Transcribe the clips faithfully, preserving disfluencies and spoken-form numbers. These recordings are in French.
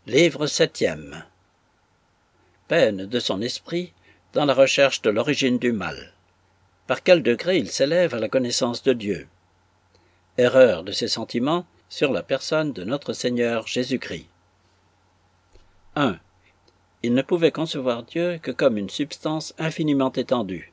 Livre septième. Peine de son esprit dans la recherche de l'origine du mal. Par quel degré il s'élève à la connaissance de Dieu. Erreur de ses sentiments sur la personne de notre Seigneur Jésus-Christ. un. Il ne pouvait concevoir Dieu que comme une substance infiniment étendue.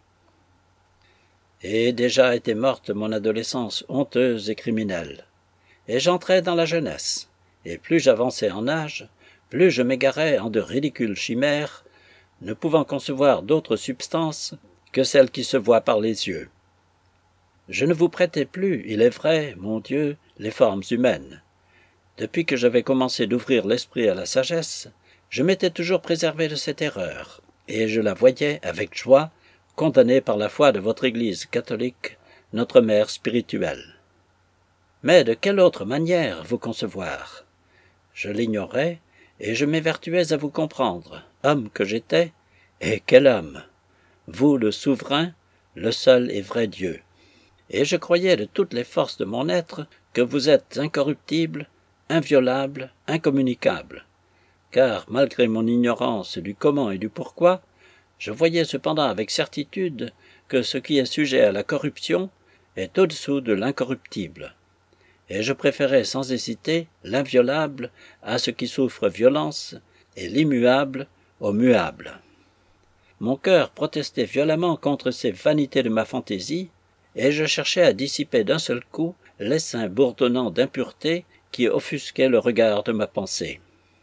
Et déjà était morte mon adolescence honteuse et criminelle. Et j'entrais dans la jeunesse, et plus j'avançais en âge, plus je m'égarais en de ridicules chimères, ne pouvant concevoir d'autre substance que celle qui se voit par les yeux. Je ne vous prêtais plus, il est vrai, mon Dieu, les formes humaines. Depuis que j'avais commencé d'ouvrir l'esprit à la sagesse, je m'étais toujours préservé de cette erreur, et je la voyais avec joie, condamnée par la foi de votre Église catholique, notre mère spirituelle. Mais de quelle autre manière vous concevoir? Je l'ignorais, et je m'évertuais à vous comprendre, homme que j'étais, et quel homme! Vous le souverain, le seul et vrai Dieu. Et je croyais de toutes les forces de mon être que vous êtes incorruptible, inviolable, incommunicable. Car, malgré mon ignorance du comment et du pourquoi, je voyais cependant avec certitude que ce qui est sujet à la corruption est au-dessous de l'incorruptible. Et je préférais sans hésiter l'inviolable à ce qui souffre violence et l'immuable au muable. Mon cœur protestait violemment contre ces vanités de ma fantaisie, et je cherchais à dissiper d'un seul coup l'essaim bourdonnant d'impureté qui offusquait le regard de ma pensée.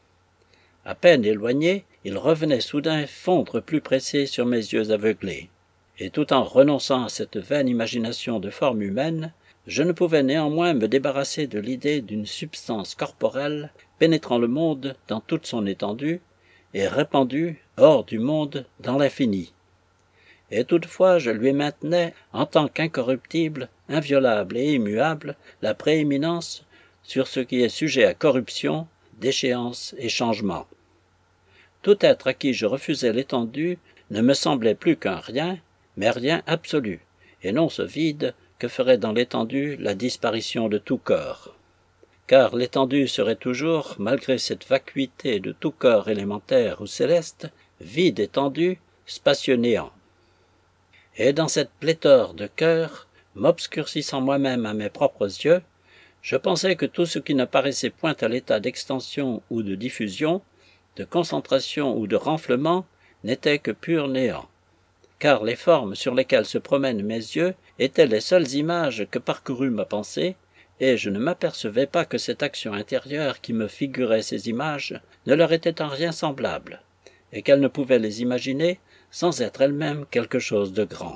À peine éloigné, il revenait soudain fondre plus pressé sur mes yeux aveuglés, et tout en renonçant à cette vaine imagination de forme humaine, je ne pouvais néanmoins me débarrasser de l'idée d'une substance corporelle pénétrant le monde dans toute son étendue et répandue hors du monde dans l'infini. Et toutefois je lui maintenais, en tant qu'incorruptible, inviolable et immuable, la prééminence sur ce qui est sujet à corruption, déchéance et changement. Tout être à qui je refusais l'étendue ne me semblait plus qu'un rien, mais rien absolu, et non ce vide que ferait dans l'étendue la disparition de tout corps. Car l'étendue serait toujours, malgré cette vacuité de tout corps élémentaire ou céleste, vide étendue, spacieux néant. Et dans cette pléthore de cœurs, m'obscurcissant moi-même à mes propres yeux, je pensais que tout ce qui ne paraissait point à l'état d'extension ou de diffusion, de concentration ou de renflement, n'était que pur néant. Car les formes sur lesquelles se promènent mes yeux étaient les seules images que parcourut ma pensée, et je ne m'apercevais pas que cette action intérieure qui me figurait ces images ne leur était en rien semblable, et qu'elle ne pouvait les imaginer sans être elle-même quelque chose de grand.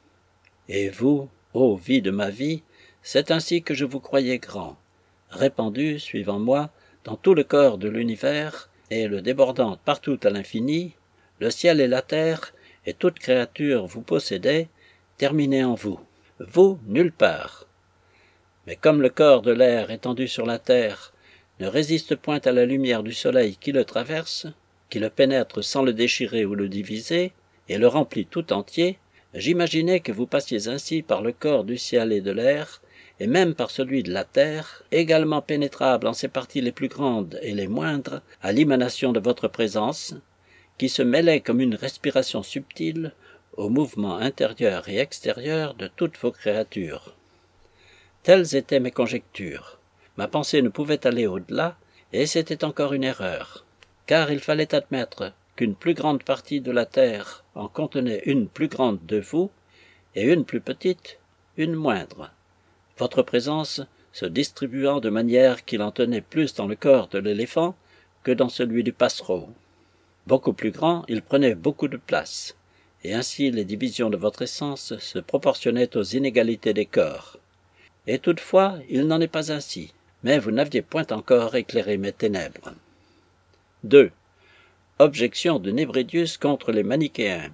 Et vous, ô vie de ma vie, c'est ainsi que je vous croyais grand, répandu, suivant moi, dans tout le corps de l'univers, et le débordant partout à l'infini, le ciel et la terre, et toute créature vous possédait, terminé en vous, vous nulle part. Mais comme le corps de l'air étendu sur la terre ne résiste point à la lumière du soleil qui le traverse, qui le pénètre sans le déchirer ou le diviser, et le remplit tout entier, j'imaginais que vous passiez ainsi par le corps du ciel et de l'air, et même par celui de la terre, également pénétrable en ses parties les plus grandes et les moindres, à l'émanation de votre présence, qui se mêlait comme une respiration subtile au mouvement intérieur et extérieur de toutes vos créatures. Telles étaient mes conjectures. Ma pensée ne pouvait aller au-delà, et c'était encore une erreur, car il fallait admettre qu'une plus grande partie de la terre en contenait une plus grande de vous, et une plus petite, une moindre, votre présence se distribuant de manière qu'il en tenait plus dans le corps de l'éléphant que dans celui du passereau. Beaucoup plus grand, il prenait beaucoup de place, et ainsi les divisions de votre essence se proportionnaient aux inégalités des corps. Et toutefois, il n'en est pas ainsi, mais vous n'aviez point encore éclairé mes ténèbres. deux. Objection de Nébridius contre les manichéens.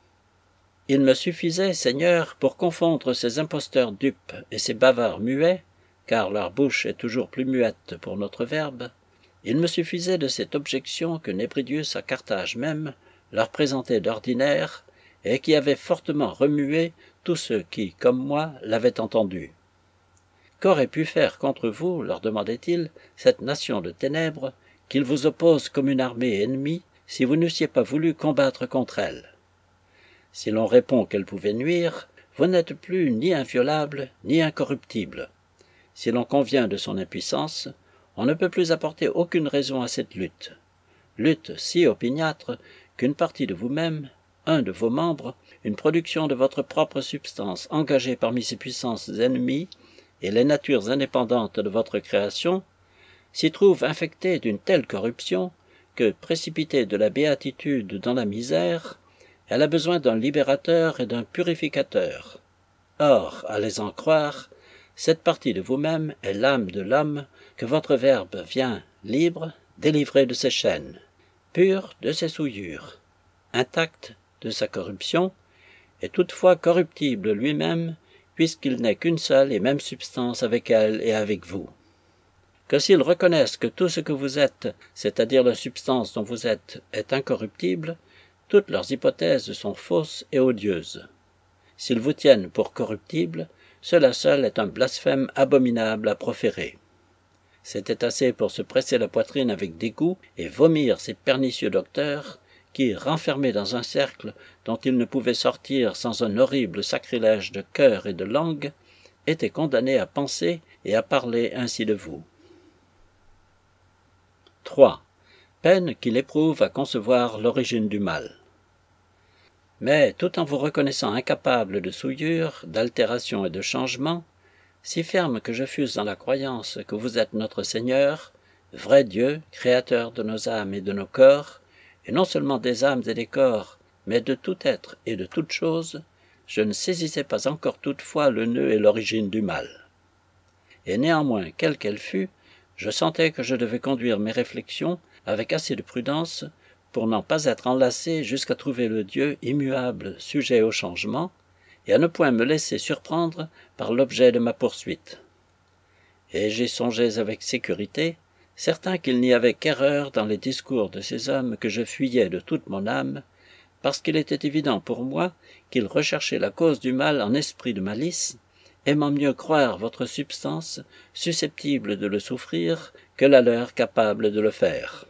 Il me suffisait, Seigneur, pour confondre ces imposteurs dupes et ces bavards muets, car leur bouche est toujours plus muette pour notre verbe, il me suffisait de cette objection que Nébridius à Carthage même leur présentait d'ordinaire et qui avait fortement remué tous ceux qui, comme moi, l'avaient entendu. Qu'aurait pu faire contre vous, leur demandait-il, cette nation de ténèbres qu'il vous oppose comme une armée ennemie si vous n'eussiez pas voulu combattre contre elle. Si l'on répond qu'elle pouvait nuire, vous n'êtes plus ni inviolable ni incorruptible. Si l'on convient de son impuissance, on ne peut plus apporter aucune raison à cette lutte. Lutte si opiniâtre qu'une partie de vous-même, un de vos membres, une production de votre propre substance engagée parmi ces puissances ennemies et les natures indépendantes de votre création, s'y trouve infectée d'une telle corruption que, précipitée de la béatitude dans la misère, elle a besoin d'un libérateur et d'un purificateur. Or, à les en croire, cette partie de vous-même est l'âme de l'homme que votre Verbe vient, libre, délivrer de ses chaînes, pur de ses souillures, intact de sa corruption, et toutefois corruptible lui-même, puisqu'il n'est qu'une seule et même substance avec elle et avec vous. Que s'ils reconnaissent que tout ce que vous êtes, c'est-à-dire la substance dont vous êtes, est incorruptible, toutes leurs hypothèses sont fausses et odieuses. S'ils vous tiennent pour corruptible, cela seul est un blasphème abominable à proférer. C'était assez pour se presser la poitrine avec dégoût et vomir ces pernicieux docteurs qui, renfermés dans un cercle dont ils ne pouvaient sortir sans un horrible sacrilège de cœur et de langue, étaient condamnés à penser et à parler ainsi de vous. trois. Peine qu'il éprouve à concevoir l'origine du mal. Mais, tout en vous reconnaissant incapable de souillure, d'altération et de changement, si ferme que je fusse dans la croyance que vous êtes notre Seigneur, vrai Dieu, créateur de nos âmes et de nos corps, et non seulement des âmes et des corps, mais de tout être et de toute chose, je ne saisissais pas encore toutefois le nœud et l'origine du mal. Et néanmoins, quelle qu'elle fût, je sentais que je devais conduire mes réflexions avec assez de prudence pour n'en pas être enlacé jusqu'à trouver le Dieu immuable, sujet au changement, et à ne point me laisser surprendre par l'objet de ma poursuite. Et j'y songeais avec sécurité, certain qu'il n'y avait qu'erreur dans les discours de ces hommes que je fuyais de toute mon âme, parce qu'il était évident pour moi qu'ils recherchaient la cause du mal en esprit de malice, aimant mieux croire votre substance susceptible de le souffrir que la leur capable de le faire.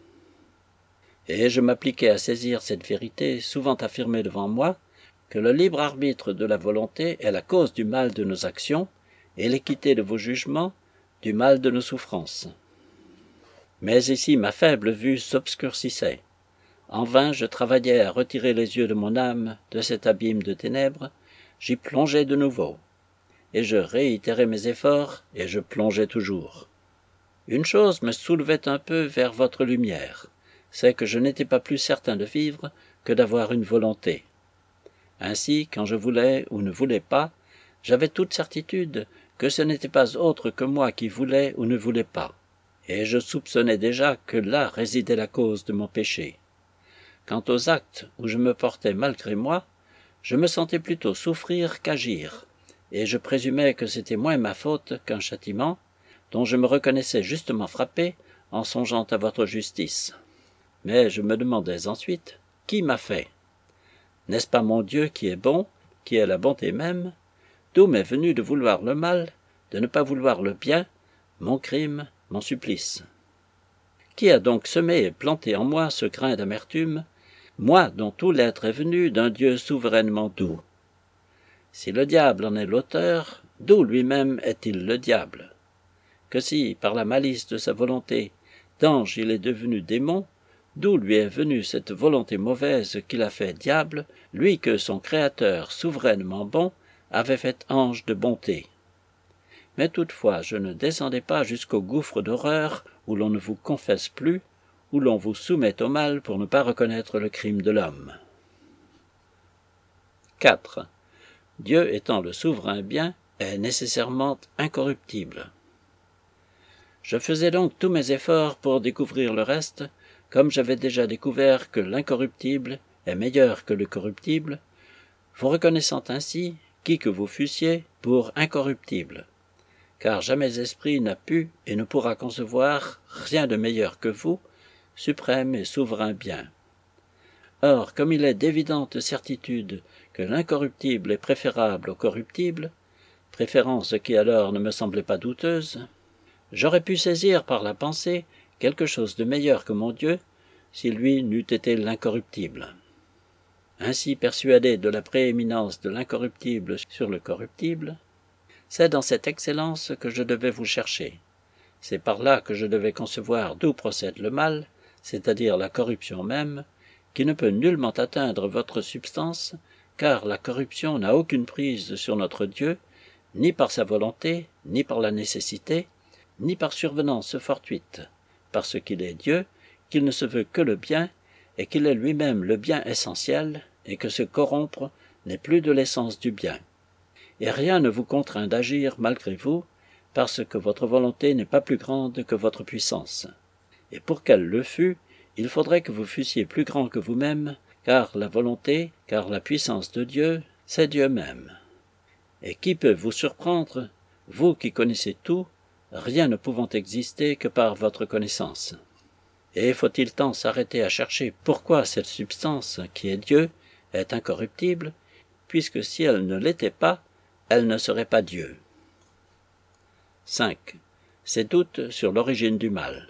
Et je m'appliquais à saisir cette vérité souvent affirmée devant moi, que le libre arbitre de la volonté est la cause du mal de nos actions, et l'équité de vos jugements du mal de nos souffrances. Mais ici ma faible vue s'obscurcissait. En vain je travaillais à retirer les yeux de mon âme de cet abîme de ténèbres, j'y plongeais de nouveau, et je réitérais mes efforts, et je plongeais toujours. Une chose me soulevait un peu vers votre lumière, c'est que je n'étais pas plus certain de vivre que d'avoir une volonté. Ainsi, quand je voulais ou ne voulais pas, j'avais toute certitude que ce n'était pas autre que moi qui voulais ou ne voulais pas, et je soupçonnais déjà que là résidait la cause de mon péché. Quant aux actes où je me portais malgré moi, je me sentais plutôt souffrir qu'agir, et je présumais que c'était moins ma faute qu'un châtiment, dont je me reconnaissais justement frappé en songeant à votre justice. Mais je me demandais ensuite, qui m'a fait? N'est-ce pas mon Dieu qui est bon, qui est la bonté même? D'où m'est venu de vouloir le mal, de ne pas vouloir le bien, mon crime, mon supplice? Qui a donc semé et planté en moi ce grain d'amertume, moi dont tout l'être est venu d'un Dieu souverainement doux? Si le diable en est l'auteur, d'où lui-même est-il le diable? Que si, par la malice de sa volonté, d'ange il est devenu démon, d'où lui est venue cette volonté mauvaise qu'il a fait diable, lui que son Créateur souverainement bon avait fait ange de bonté? Mais toutefois je ne descendais pas jusqu'au gouffre d'horreur où l'on ne vous confesse plus, où l'on vous soumet au mal pour ne pas reconnaître le crime de l'homme. quatre. Dieu étant le souverain bien, est nécessairement incorruptible. Je faisais donc tous mes efforts pour découvrir le reste, comme j'avais déjà découvert que l'incorruptible est meilleur que le corruptible, vous reconnaissant ainsi, qui que vous fussiez, pour incorruptible, car jamais esprit n'a pu et ne pourra concevoir rien de meilleur que vous, suprême et souverain bien. Or, comme il est d'évidente certitude que l'incorruptible est préférable au corruptible, préférence qui alors ne me semblait pas douteuse, j'aurais pu saisir par la pensée quelque chose de meilleur que mon Dieu, si lui n'eût été l'incorruptible. Ainsi persuadé de la prééminence de l'incorruptible sur le corruptible, c'est dans cette excellence que je devais vous chercher. C'est par là que je devais concevoir d'où procède le mal, c'est-à-dire la corruption même, qui ne peut nullement atteindre votre substance, car la corruption n'a aucune prise sur notre Dieu, ni par sa volonté, ni par la nécessité, ni par survenance fortuite, parce qu'il est Dieu, qu'il ne se veut que le bien, et qu'il est lui-même le bien essentiel, et que se corrompre n'est plus de l'essence du bien. Et rien ne vous contraint d'agir malgré vous, parce que votre volonté n'est pas plus grande que votre puissance. Et pour qu'elle le fût, il faudrait que vous fussiez plus grand que vous-même, car la volonté, car la puissance de Dieu, c'est Dieu même. Et qui peut vous surprendre, vous qui connaissez tout, rien ne pouvant exister que par votre connaissance? Et faut-il tant s'arrêter à chercher pourquoi cette substance, qui est Dieu, est incorruptible, puisque si elle ne l'était pas, elle ne serait pas Dieu. cinq. Ces doutes sur l'origine du mal.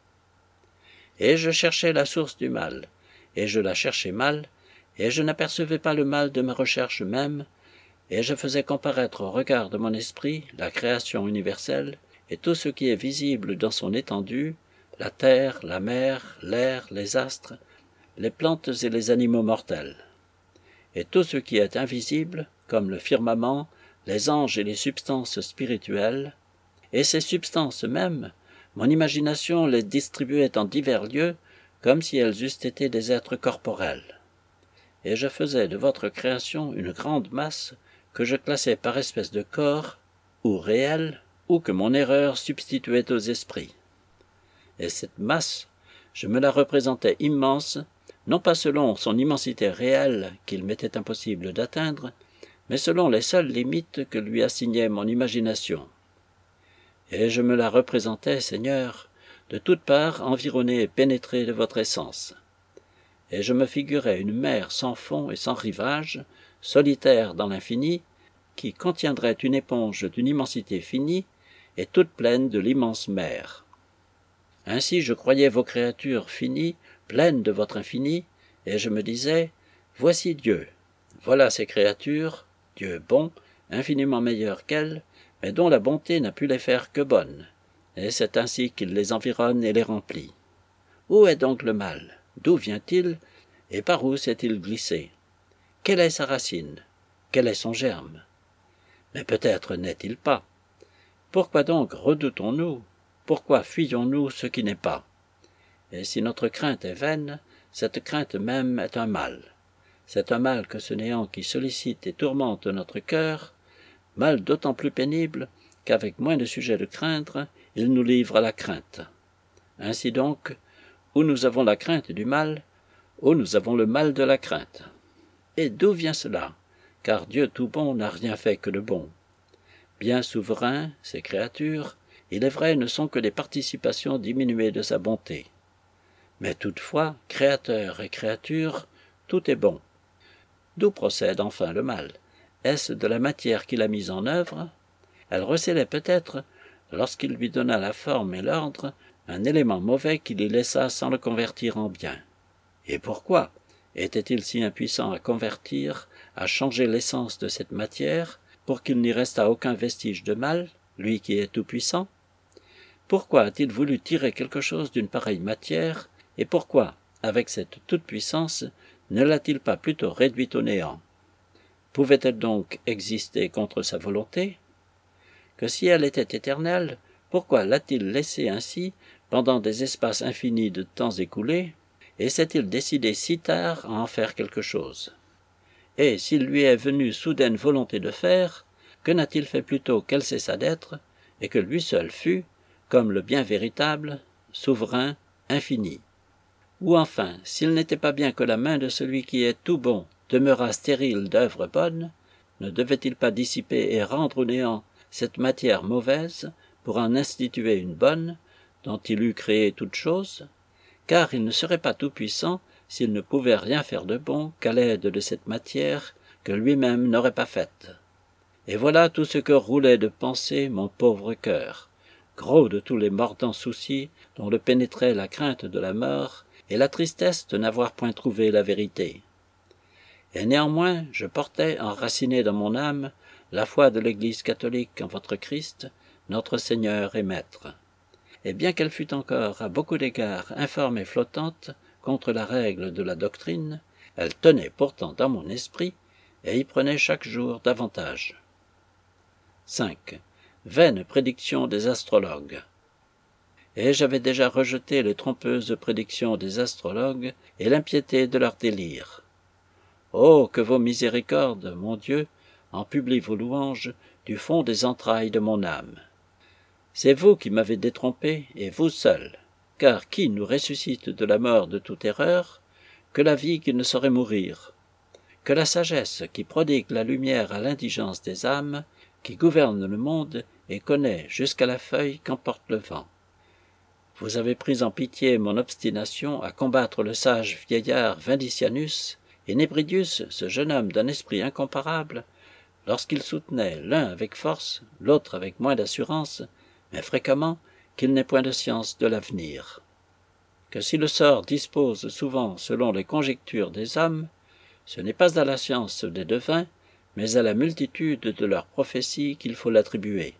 Et je cherchais la source du mal, et je la cherchais mal, et je n'apercevais pas le mal de ma recherche même, et je faisais comparaître au regard de mon esprit la création universelle, et tout ce qui est visible dans son étendue, la terre, la mer, l'air, les astres, les plantes et les animaux mortels. Et tout ce qui est invisible, comme le firmament, les anges et les substances spirituelles, et ces substances mêmes, mon imagination les distribuait en divers lieux, comme si elles eussent été des êtres corporels. Et je faisais de votre création une grande masse, que je classais par espèce de corps, ou réel, ou que mon erreur substituait aux esprits. Et cette masse, je me la représentais immense, non pas selon son immensité réelle qu'il m'était impossible d'atteindre, mais selon les seules limites que lui assignait mon imagination. Et je me la représentais, Seigneur, de toutes parts environnée et pénétrée de votre essence. Et je me figurais une mer sans fond et sans rivage, solitaire dans l'infini, qui contiendrait une éponge d'une immensité finie et toute pleine de l'immense mer. Ainsi je croyais vos créatures finies, pleines de votre infini, et je me disais, voici Dieu, voilà ces créatures, Dieu bon, infiniment meilleur qu'elles, mais dont la bonté n'a pu les faire que bonnes, et c'est ainsi qu'il les environne et les remplit. Où est donc le mal? D'où vient-il, et par où s'est-il glissé? Quelle est sa racine? Quel est son germe? Mais peut-être n'est-il pas. Pourquoi donc redoutons-nous? Pourquoi fuyons-nous ce qui n'est pas? Et si notre crainte est vaine, cette crainte même est un mal. C'est un mal que ce néant qui sollicite et tourmente notre cœur, mal d'autant plus pénible qu'avec moins de sujets de craindre, il nous livre à la crainte. Ainsi donc, où nous avons la crainte du mal, où nous avons le mal de la crainte. Et d'où vient cela? Car Dieu tout bon n'a rien fait que de bon. Bien souverain, ces créatures, il est vrai, ne sont que des participations diminuées de sa bonté. Mais toutefois, créateur et créature, tout est bon. D'où procède enfin le mal? Est-ce de la matière qu'il a mise en œuvre? Elle recélait peut-être, lorsqu'il lui donna la forme et l'ordre, un élément mauvais qu'il y laissa sans le convertir en bien. Et pourquoi était-il si impuissant à convertir, à changer l'essence de cette matière, pour qu'il n'y restât aucun vestige de mal, lui qui est tout-puissant? Pourquoi a-t-il voulu tirer quelque chose d'une pareille matière, et pourquoi, avec cette toute-puissance, ne l'a-t-il pas plutôt réduite au néant? Pouvait-elle donc exister contre sa volonté? Que si elle était éternelle, pourquoi l'a-t-il laissée ainsi pendant des espaces infinis de temps écoulés, et s'est-il décidé si tard à en faire quelque chose? Et s'il lui est venu soudaine volonté de faire, que n'a-t-il fait plutôt qu'elle cessa d'être, et que lui seul fut, comme le bien véritable, souverain, infini? Ou enfin, s'il n'était pas bien que la main de celui qui est tout bon demeurât stérile d'œuvres bonnes, ne devait-il pas dissiper et rendre au néant cette matière mauvaise pour en instituer une bonne, dont il eût créé toute chose? Car il ne serait pas tout-puissant s'il ne pouvait rien faire de bon qu'à l'aide de cette matière que lui-même n'aurait pas faite. Et voilà tout ce que roulait de pensées mon pauvre cœur. gros de tous les mordants soucis dont le pénétrait la crainte de la mort et la tristesse de n'avoir point trouvé la vérité. Et néanmoins, je portais enraciné dans mon âme la foi de l'Église catholique en votre Christ, notre Seigneur et Maître. Et bien qu'elle fût encore à beaucoup d'égards informe et flottante contre la règle de la doctrine, elle tenait pourtant dans mon esprit et y prenait chaque jour davantage. cinq. Vaines prédictions des astrologues. Et j'avais déjà rejeté les trompeuses prédictions des astrologues et l'impiété de leurs délires. Oh, que vos miséricordes, mon Dieu, en publient vos louanges du fond des entrailles de mon âme. C'est vous qui m'avez détrompé, et vous seul, car qui nous ressuscite de la mort de toute erreur, que la vie qui ne saurait mourir, que la sagesse qui prodigue la lumière à l'indigence des âmes, qui gouverne le monde et connaît jusqu'à la feuille qu'emporte le vent. Vous avez pris en pitié mon obstination à combattre le sage vieillard Vindicianus, et Nébridius, ce jeune homme d'un esprit incomparable, lorsqu'il soutenait l'un avec force, l'autre avec moins d'assurance, mais fréquemment qu'il n'est point de science de l'avenir. Que si le sort dispose souvent selon les conjectures des hommes, ce n'est pas à la science des devins, mais à la multitude de leurs prophéties qu'il faut l'attribuer.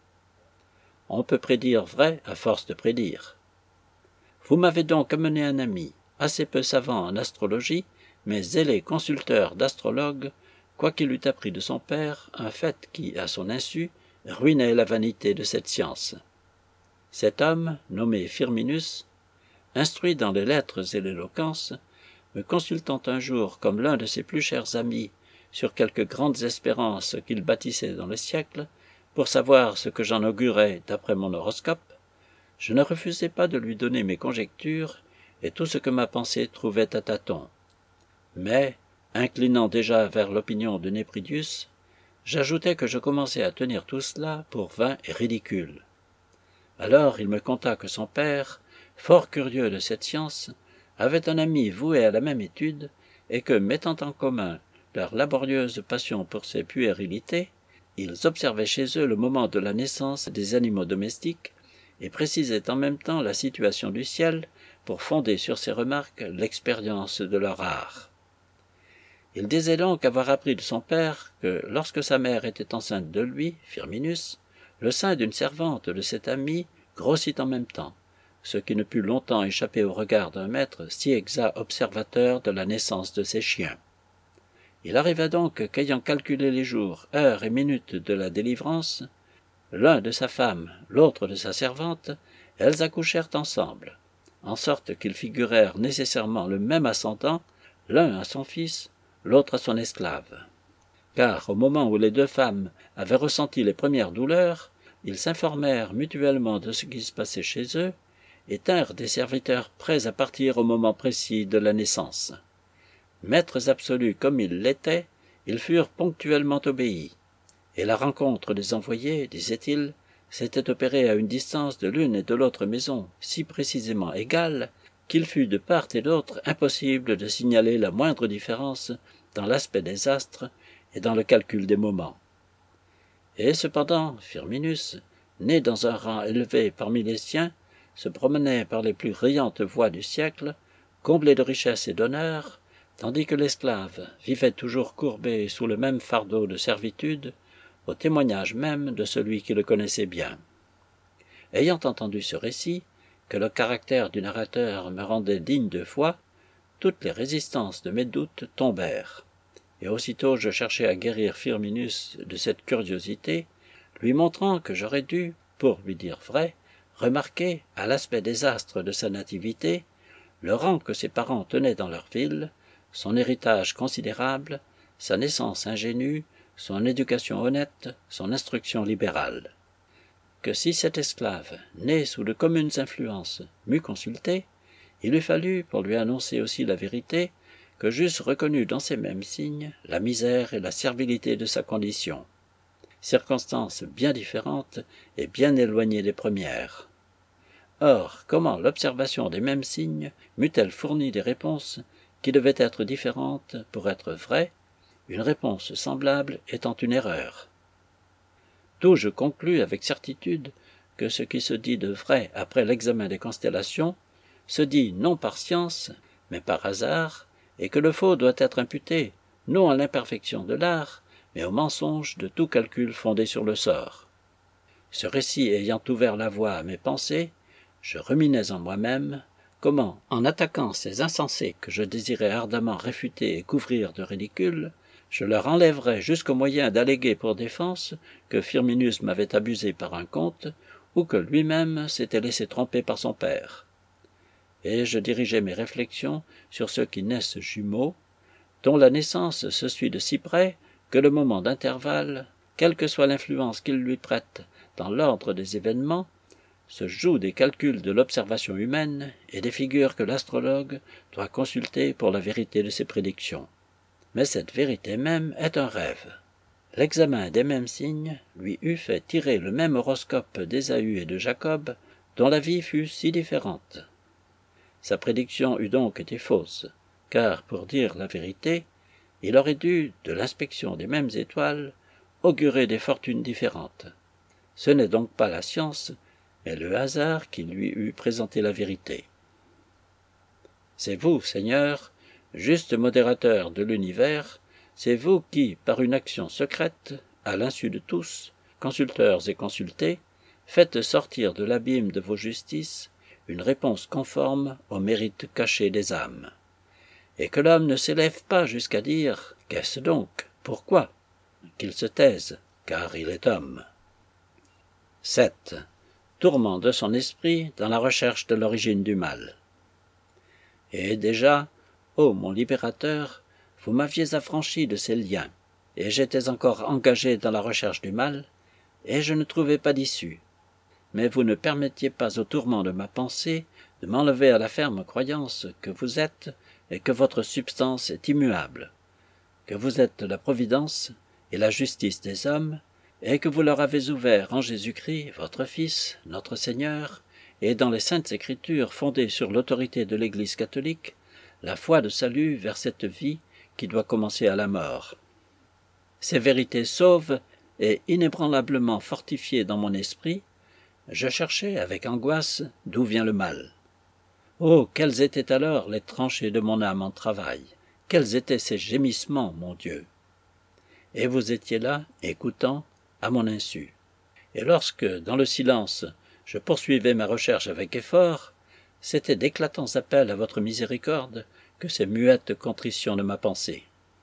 On peut prédire vrai à force de prédire. Vous m'avez donc amené un ami, assez peu savant en astrologie, mais zélé consulteur d'astrologues, quoiqu'il eût appris de son père un fait qui, à son insu, ruinait la vanité de cette science. Cet homme, nommé Firminus, instruit dans les lettres et l'éloquence, me consultant un jour comme l'un de ses plus chers amis sur quelques grandes espérances qu'il bâtissait dans le siècle, pour savoir ce que j'en augurais d'après mon horoscope, je ne refusai pas de lui donner mes conjectures et tout ce que ma pensée trouvait à tâtons. Mais, inclinant déjà vers l'opinion de Nébridius, j'ajoutai que je commençais à tenir tout cela pour vain et ridicule. Alors il me conta que son père, fort curieux de cette science, avait un ami voué à la même étude, et que, mettant en commun leur laborieuse passion pour ces puérilités, ils observaient chez eux le moment de la naissance des animaux domestiques, et précisaient en même temps la situation du ciel pour fonder sur ces remarques l'expérience de leur art. Il disait donc avoir appris de son père que, lorsque sa mère était enceinte de lui, Firminus, le sein d'une servante de cet ami grossit en même temps, ce qui ne put longtemps échapper au regard d'un maître si exact observateur de la naissance de ses chiens. Il arriva donc qu'ayant calculé les jours, heures et minutes de la délivrance, l'un de sa femme, l'autre de sa servante, elles accouchèrent ensemble, en sorte qu'ils figurèrent nécessairement le même ascendant, l'un à son fils, l'autre à son esclave. Car au moment où les deux femmes avaient ressenti les premières douleurs, ils s'informèrent mutuellement de ce qui se passait chez eux, et tinrent des serviteurs prêts à partir au moment précis de la naissance. Maîtres absolus comme ils l'étaient, ils furent ponctuellement obéis, et la rencontre des envoyés, disait-il, s'était opérée à une distance de l'une et de l'autre maison si précisément égale qu'il fut de part et d'autre impossible de signaler la moindre différence dans l'aspect des astres et dans le calcul des moments. Et cependant, Firminus, né dans un rang élevé parmi les siens, se promenait par les plus riantes voies du siècle, comblé de richesses et d'honneur, tandis que l'esclave vivait toujours courbé sous le même fardeau de servitude, au témoignage même de celui qui le connaissait bien. Ayant entendu ce récit, que le caractère du narrateur me rendait digne de foi, toutes les résistances de mes doutes tombèrent, et aussitôt je cherchai à guérir Firminus de cette curiosité, lui montrant que j'aurais dû, pour lui dire vrai, remarquer, à l'aspect des astres de sa nativité, le rang que ses parents tenaient dans leur ville, son héritage considérable, sa naissance ingénue, son éducation honnête, son instruction libérale. Que si cet esclave, né sous de communes influences, m'eût consulté, il eût fallu, pour lui annoncer aussi la vérité, que j'eusse reconnu dans ces mêmes signes la misère et la servilité de sa condition, circonstances bien différentes et bien éloignées des premières. Or, comment l'observation des mêmes signes m'eût-elle fourni des réponses qui devaient être différentes pour être vraies, une réponse semblable étant une erreur? D'où je conclus avec certitude que ce qui se dit de vrai après l'examen des constellations se dit non par science, mais par hasard, et que le faux doit être imputé, non à l'imperfection de l'art, mais au mensonge de tout calcul fondé sur le sort. Ce récit ayant ouvert la voie à mes pensées, je ruminais en moi-même comment, en attaquant ces insensés que je désirais ardemment réfuter et couvrir de ridicule, je leur enlèverais jusqu'au moyen d'alléguer pour défense que Firminus m'avait abusé par un conte, ou que lui-même s'était laissé tromper par son père. Et je dirigeais mes réflexions sur ceux qui naissent jumeaux, dont la naissance se suit de si près que le moment d'intervalle, quelle que soit l'influence qu'il lui prête dans l'ordre des événements, se joue des calculs de l'observation humaine et des figures que l'astrologue doit consulter pour la vérité de ses prédictions. Mais cette vérité même est un rêve. L'examen des mêmes signes lui eût fait tirer le même horoscope d'Ésaü et de Jacob, dont la vie fut si différente. Sa prédiction eût donc été fausse, car, pour dire la vérité, il aurait dû, de l'inspection des mêmes étoiles, augurer des fortunes différentes. Ce n'est donc pas la science, mais le hasard qui lui eût présenté la vérité. C'est vous, Seigneur, juste modérateur de l'univers, c'est vous qui, par une action secrète, à l'insu de tous, consulteurs et consultés, faites sortir de l'abîme de vos justices une réponse conforme au mérite caché des âmes. Et que l'homme ne s'élève pas jusqu'à dire « Qu'est-ce donc? Pourquoi ?» qu'il se taise, car il est homme. sept. Tourment de son esprit dans la recherche de l'origine du mal. Et déjà, ô mon libérateur, vous m'aviez affranchi de ces liens, et j'étais encore engagé dans la recherche du mal, et je ne trouvais pas d'issue. Mais vous ne permettiez pas au tourment de ma pensée de m'enlever à la ferme croyance que vous êtes et que votre substance est immuable, que vous êtes la providence et la justice des hommes, et que vous leur avez ouvert en Jésus-Christ, votre Fils, notre Seigneur, et dans les saintes Écritures fondées sur l'autorité de l'Église catholique, la foi de salut vers cette vie qui doit commencer à la mort. Ces vérités sauves et inébranlablement fortifiées dans mon esprit, je cherchais avec angoisse d'où vient le mal. Oh, quelles étaient alors les tranchées de mon âme en travail, quels étaient ces gémissements, mon Dieu! Et vous étiez là, écoutant, à mon insu. Et lorsque, dans le silence, je poursuivais ma recherche avec effort, c'étaient d'éclatants appels à votre miséricorde que ces muettes contritions de ma pensée.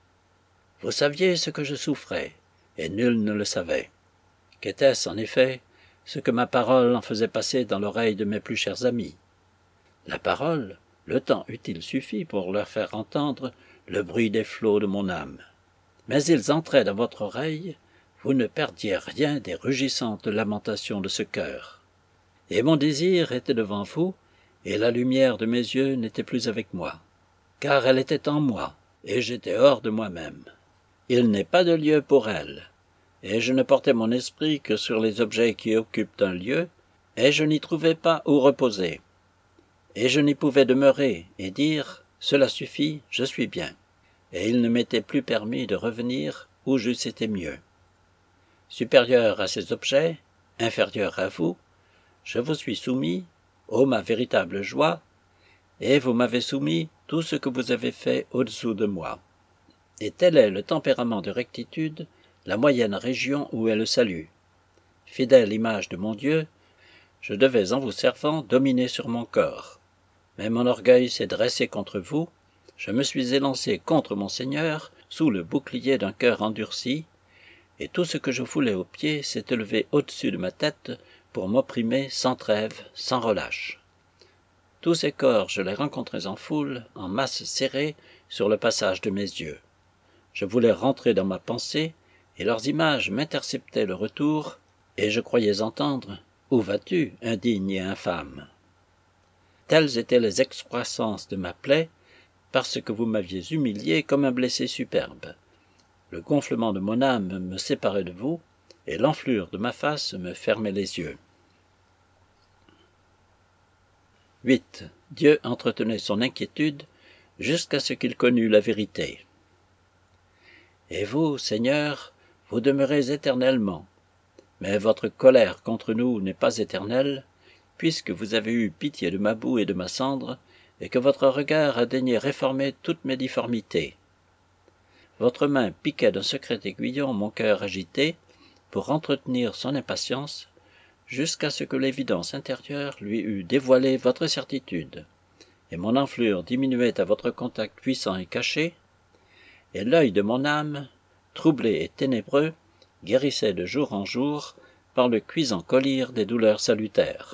Vous saviez ce que je souffrais, et nul ne le savait. Qu'était-ce, en effet, ce que ma parole en faisait passer dans l'oreille de mes plus chers amis? La parole, le temps eût-il suffi pour leur faire entendre le bruit des flots de mon âme. Mais ils entraient dans votre oreille, vous ne perdiez rien des rugissantes lamentations de ce cœur. Et mon désir était devant vous, et la lumière de mes yeux n'était plus avec moi, car elle était en moi, et j'étais hors de moi-même. Il n'est pas de lieu pour elle, et je ne portais mon esprit que sur les objets qui occupent un lieu, et je n'y trouvais pas où reposer. Et je n'y pouvais demeurer et dire « Cela suffit, je suis bien », et il ne m'était plus permis de revenir où j'eusse été mieux. Supérieur à ces objets, inférieur à vous, je vous suis soumis, ô ma véritable joie, et vous m'avez soumis tout ce que vous avez fait au-dessous de moi. Et tel est le tempérament de rectitude, la moyenne région où est le salut. Fidèle image de mon Dieu, je devais en vous servant dominer sur mon corps. Mais mon orgueil s'est dressé contre vous, je me suis élancé contre mon Seigneur sous le bouclier d'un cœur endurci, et tout ce que je foulais aux pieds s'est élevé au-dessus de ma tête pour m'opprimer sans trêve, sans relâche. Tous ces corps, je les rencontrais en foule, en masse serrée, sur le passage de mes yeux. Je voulais rentrer dans ma pensée, et leurs images m'interceptaient le retour, et je croyais entendre « Où vas-tu, indigne et infâme ?» Telles étaient les excroissances de ma plaie, parce que vous m'aviez humilié comme un blessé superbe. Le gonflement de mon âme me séparait de vous, et l'enflure de ma face me fermait les yeux. huit. Dieu entretenait son inquiétude jusqu'à ce qu'il connût la vérité. Et vous, Seigneur, vous demeurez éternellement. Mais votre colère contre nous n'est pas éternelle, puisque vous avez eu pitié de ma boue et de ma cendre, et que votre regard a daigné réformer toutes mes difformités. Votre main piquait d'un secret aiguillon mon cœur agité, pour entretenir son impatience, jusqu'à ce que l'évidence intérieure lui eût dévoilé votre certitude, et mon enflure diminuait à votre contact puissant et caché, et l'œil de mon âme, troublé et ténébreux, guérissait de jour en jour par le cuisant collyre des douleurs salutaires.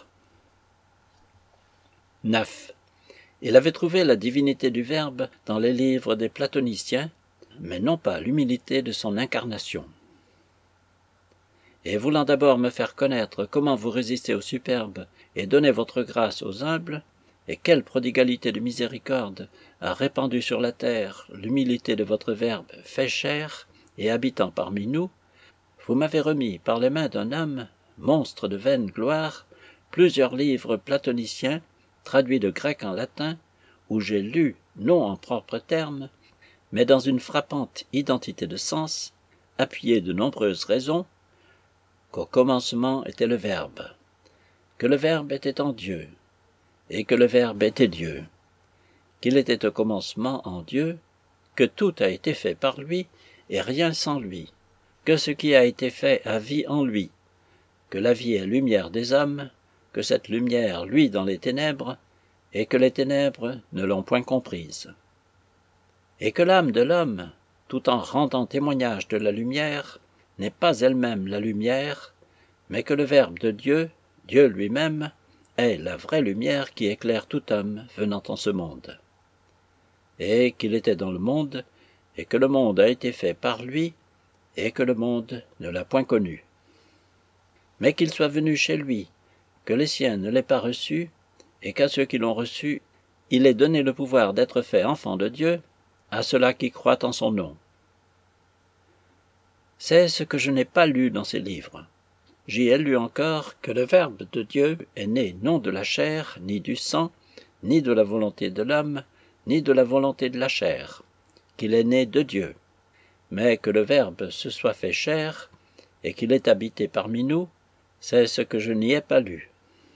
neuf. Il avait trouvé la divinité du Verbe dans les livres des platoniciens, mais non pas l'humilité de son incarnation. Et voulant d'abord me faire connaître comment vous résistez aux superbes et donnez votre grâce aux humbles, et quelle prodigalité de miséricorde a répandu sur la terre l'humilité de votre Verbe fait chair et habitant parmi nous, vous m'avez remis par les mains d'un homme, monstre de vaine gloire, plusieurs livres platoniciens, traduits de grec en latin, où j'ai lu, non en propres termes, mais dans une frappante identité de sens, appuyée de nombreuses raisons, qu'au commencement était le Verbe, que le Verbe était en Dieu, et que le Verbe était Dieu, qu'il était au commencement en Dieu, que tout a été fait par lui et rien sans lui, que ce qui a été fait a vie en lui, que la vie est lumière des hommes, que cette lumière luit dans les ténèbres, et que les ténèbres ne l'ont point comprise. Et que l'âme de l'homme, tout en rendant témoignage de la lumière, n'est pas elle-même la lumière, mais que le Verbe de Dieu, Dieu lui-même, est la vraie lumière qui éclaire tout homme venant en ce monde. Et qu'il était dans le monde, et que le monde a été fait par lui, et que le monde ne l'a point connu. Mais qu'il soit venu chez lui, que les siens ne l'aient pas reçu, et qu'à ceux qui l'ont reçu, il ait donné le pouvoir d'être fait enfant de Dieu, à ceux-là qui croient en son nom. C'est ce que je n'ai pas lu dans ces livres. J'y ai lu encore que le Verbe de Dieu est né non de la chair, ni du sang, ni de la volonté de l'homme, ni de la volonté de la chair, qu'il est né de Dieu, mais que le Verbe se soit fait chair, et qu'il est habité parmi nous, c'est ce que je n'y ai pas lu.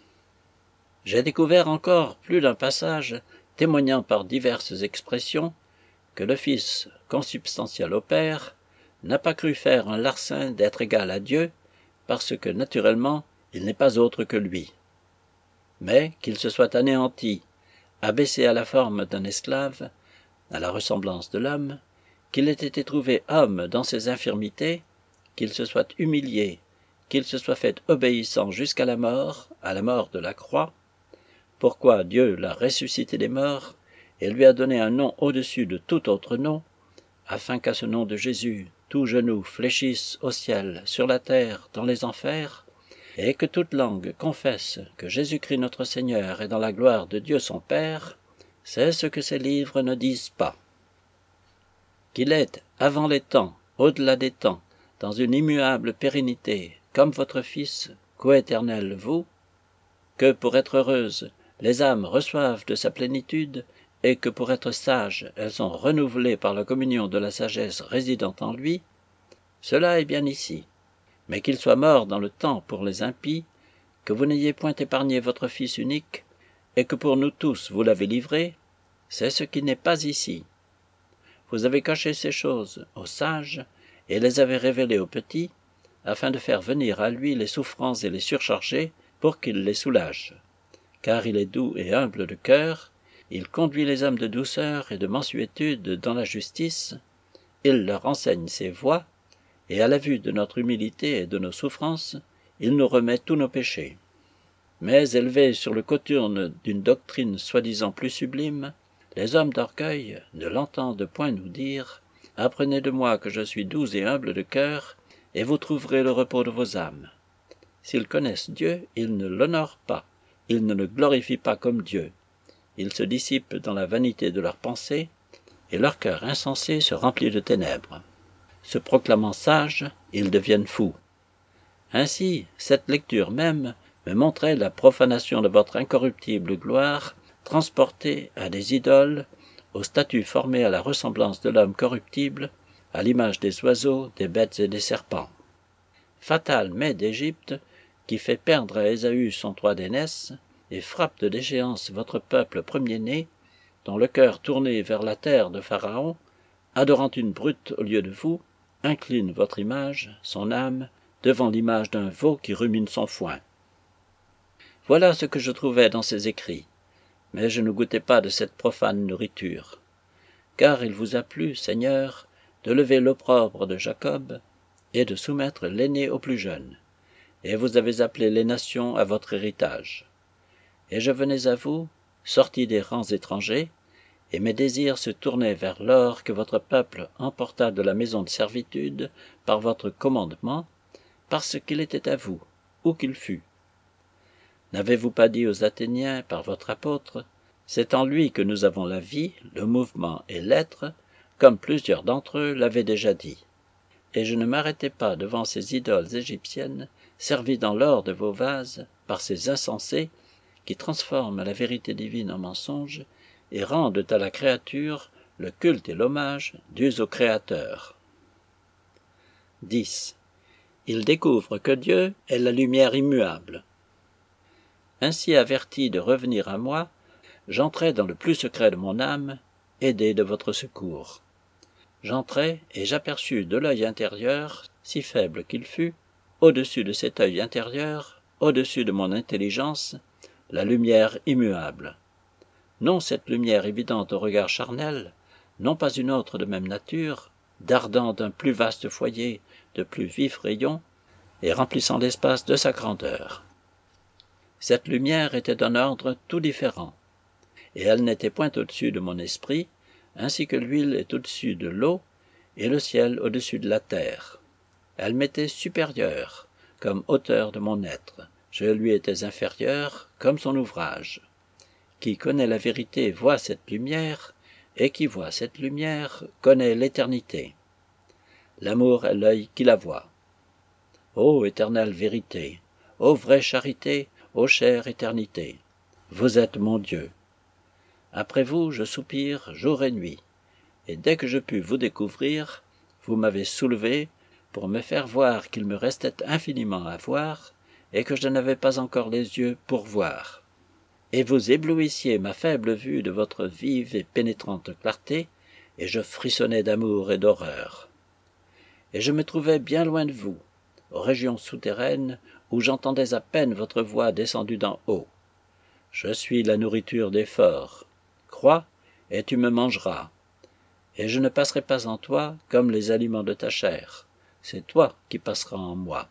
J'ai découvert encore plus d'un passage, témoignant par diverses expressions, que le Fils, consubstantiel au Père, n'a pas cru faire un larcin d'être égal à Dieu, parce que, naturellement, il n'est pas autre que lui. Mais qu'il se soit anéanti, abaissé à la forme d'un esclave, à la ressemblance de l'homme, qu'il ait été trouvé homme dans ses infirmités, qu'il se soit humilié, qu'il se soit fait obéissant jusqu'à la mort, à la mort de la croix, pourquoi Dieu l'a ressuscité des morts et lui a donné un nom au-dessus de tout autre nom, afin qu'à ce nom de Jésus, tout genou fléchisse au ciel, sur la terre, dans les enfers, et que toute langue confesse que Jésus-Christ notre Seigneur est dans la gloire de Dieu son Père, c'est ce que ces livres ne disent pas. Qu'il est, avant les temps, au-delà des temps, dans une immuable pérennité, comme votre Fils, coéternel vous, que pour être heureuses, les âmes reçoivent de sa plénitude, et que pour être sages, elles sont renouvelées par la communion de la sagesse résidant en lui, cela est bien ici. Mais qu'il soit mort dans le temps pour les impies, que vous n'ayez point épargné votre Fils unique, et que pour nous tous vous l'avez livré, c'est ce qui n'est pas ici. Vous avez caché ces choses aux sages, et les avez révélées aux petits, afin de faire venir à lui les souffrants et les surchargés, pour qu'il les soulage. Car il est doux et humble de cœur, il conduit les hommes de douceur et de mansuétude dans la justice, il leur enseigne ses voies, et à la vue de notre humilité et de nos souffrances, il nous remet tous nos péchés. Mais élevés sur le cothurne d'une doctrine soi-disant plus sublime, les hommes d'orgueil ne l'entendent point nous dire « Apprenez de moi que je suis doux et humble de cœur, et vous trouverez le repos de vos âmes. » S'ils connaissent Dieu, ils ne l'honorent pas, ils ne le glorifient pas comme Dieu. Ils se dissipent dans la vanité de leurs pensées, et leur cœur insensé se remplit de ténèbres. Se proclamant sages, ils deviennent fous. Ainsi, cette lecture même me montrait la profanation de votre incorruptible gloire, transportée à des idoles, aux statues formées à la ressemblance de l'homme corruptible, à l'image des oiseaux, des bêtes et des serpents. fatale mets d'Égypte, qui fait perdre à Ésaü son droit d'aînesse, et frappe de déchéance votre peuple premier-né, dont le cœur tourné vers la terre de Pharaon, adorant une brute au lieu de vous, incline votre image, son âme, devant l'image d'un veau qui rumine son foin. Voilà ce que je trouvais dans ces écrits, mais je ne goûtais pas de cette profane nourriture. Car il vous a plu, Seigneur, de lever l'opprobre de Jacob, et de soumettre l'aîné au plus jeune, et vous avez appelé les nations à votre héritage. Et je venais à vous, sorti des rangs étrangers, et mes désirs se tournaient vers l'or que votre peuple emporta de la maison de servitude par votre commandement, parce qu'il était à vous, où qu'il fût. N'avez-vous pas dit aux Athéniens par votre apôtre, c'est en lui que nous avons la vie, le mouvement et l'être, comme plusieurs d'entre eux l'avaient déjà dit. Et je ne m'arrêtais pas devant ces idoles égyptiennes, servies dans l'or de vos vases, par ces insensés, qui transforment la vérité divine en mensonge, et rendent à la créature le culte et l'hommage dus au Créateur. dix. Ils découvrent que Dieu est la lumière immuable. Ainsi averti de revenir à moi, j'entrai dans le plus secret de mon âme, aidé de votre secours. J'entrai et j'aperçus de l'œil intérieur, si faible qu'il fût, au-dessus de cet œil intérieur, au-dessus de mon intelligence, la lumière immuable. Non cette lumière évidente au regard charnel, non pas une autre de même nature, dardant d'un plus vaste foyer, de plus vifs rayons, et remplissant l'espace de sa grandeur. Cette lumière était d'un ordre tout différent, et elle n'était point au-dessus de mon esprit, ainsi que l'huile est au-dessus de l'eau, et le ciel au-dessus de la terre. Elle m'était supérieure, comme hauteur de mon être. Je lui étais inférieur, comme son ouvrage. Qui connaît la vérité voit cette lumière, et qui voit cette lumière connaît l'éternité. L'amour est l'œil qui la voit. Ô éternelle vérité, ô vraie charité, ô chère éternité, vous êtes mon Dieu. Après vous, je soupire jour et nuit, et dès que je pus vous découvrir, vous m'avez soulevé pour me faire voir qu'il me restait infiniment à voir, et que je n'avais pas encore les yeux pour voir. Et vous éblouissiez ma faible vue de votre vive et pénétrante clarté, et je frissonnais d'amour et d'horreur. Et je me trouvais bien loin de vous, aux régions souterraines, où j'entendais à peine votre voix descendue d'en haut. Je suis la nourriture des forts. Crois, et tu me mangeras. Et je ne passerai pas en toi comme les aliments de ta chair. C'est toi qui passeras en moi.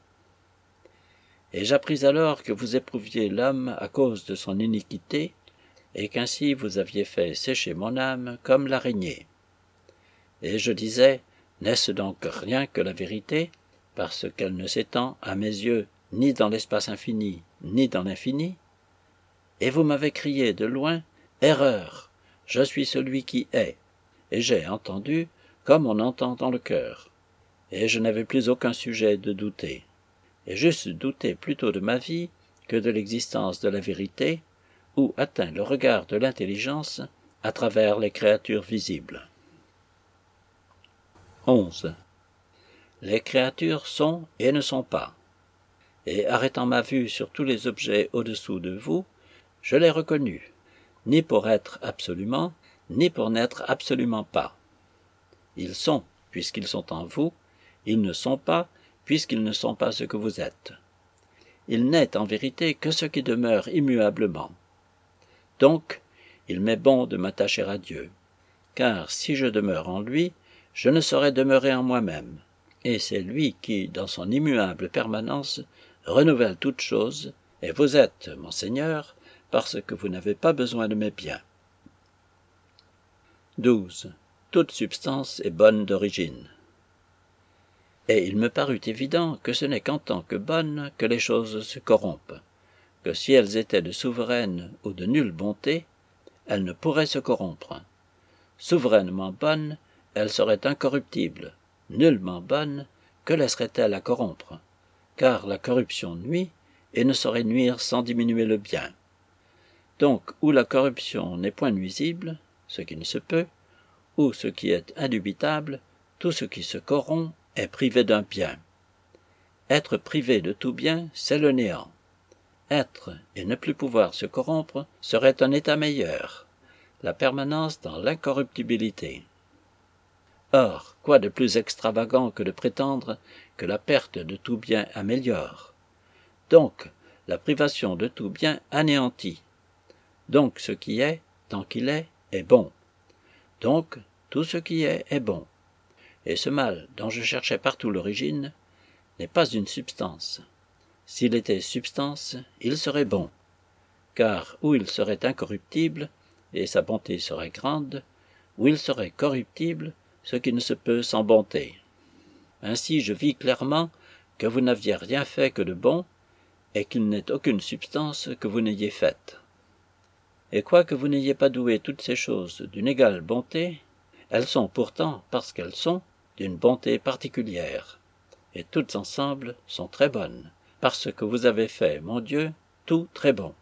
Et j'appris alors que vous éprouviez l'homme à cause de son iniquité, et qu'ainsi vous aviez fait sécher mon âme comme l'araignée. Et je disais, n'est-ce donc rien que la vérité, parce qu'elle ne s'étend, à mes yeux, ni dans l'espace infini, ni dans l'infini? Et vous m'avez crié de loin, erreur, je suis celui qui est, et j'ai entendu, comme on entend dans le cœur, et je n'avais plus aucun sujet de douter. Et j'eusse douté plutôt de ma vie que de l'existence de la vérité, où atteint le regard de l'intelligence à travers les créatures visibles. onze. Les créatures sont et ne sont pas. Et arrêtant ma vue sur tous les objets au-dessous de vous, je les reconnus, ni pour être absolument, ni pour n'être absolument pas. Ils sont, puisqu'ils sont en vous, ils ne sont pas, puisqu'ils ne sont pas ce que vous êtes. Il n'est en vérité que ce qui demeure immuablement. Donc, il m'est bon de m'attacher à Dieu, car si je demeure en lui, je ne saurais demeurer en moi-même, et c'est lui qui, dans son immuable permanence, renouvelle toutes choses, et vous êtes, mon Seigneur, parce que vous n'avez pas besoin de mes biens. douze. Toute substance est bonne d'origine. Et il me parut évident que ce n'est qu'en tant que bonnes que les choses se corrompent, que si elles étaient de souveraine ou de nulle bonté, elles ne pourraient se corrompre. Souverainement bonnes, elles seraient incorruptibles, nullement bonnes, que laisseraient-elles à corrompre? Car la corruption nuit, et ne saurait nuire sans diminuer le bien. Donc, où la corruption n'est point nuisible, ce qui ne se peut, ou ce qui est indubitable, tout ce qui se corrompt est privé d'un bien. Être privé de tout bien, c'est le néant. Être et ne plus pouvoir se corrompre serait un état meilleur, la permanence dans l'incorruptibilité. Or, quoi de plus extravagant que de prétendre que la perte de tout bien améliore? Donc, la privation de tout bien anéantit. Donc, ce qui est, tant qu'il est, est bon. Donc, tout ce qui est est bon. Et ce mal, dont je cherchais partout l'origine, n'est pas une substance. S'il était substance, il serait bon, car ou il serait incorruptible, et sa bonté serait grande, ou il serait corruptible, ce qui ne se peut sans bonté. Ainsi je vis clairement que vous n'aviez rien fait que de bon, et qu'il n'est aucune substance que vous n'ayez faite. Et quoique vous n'ayez pas doué toutes ces choses d'une égale bonté, elles sont pourtant, parce qu'elles sont, d'une bonté particulière, et toutes ensemble sont très bonnes, parce que vous avez fait, mon Dieu, tout très bon.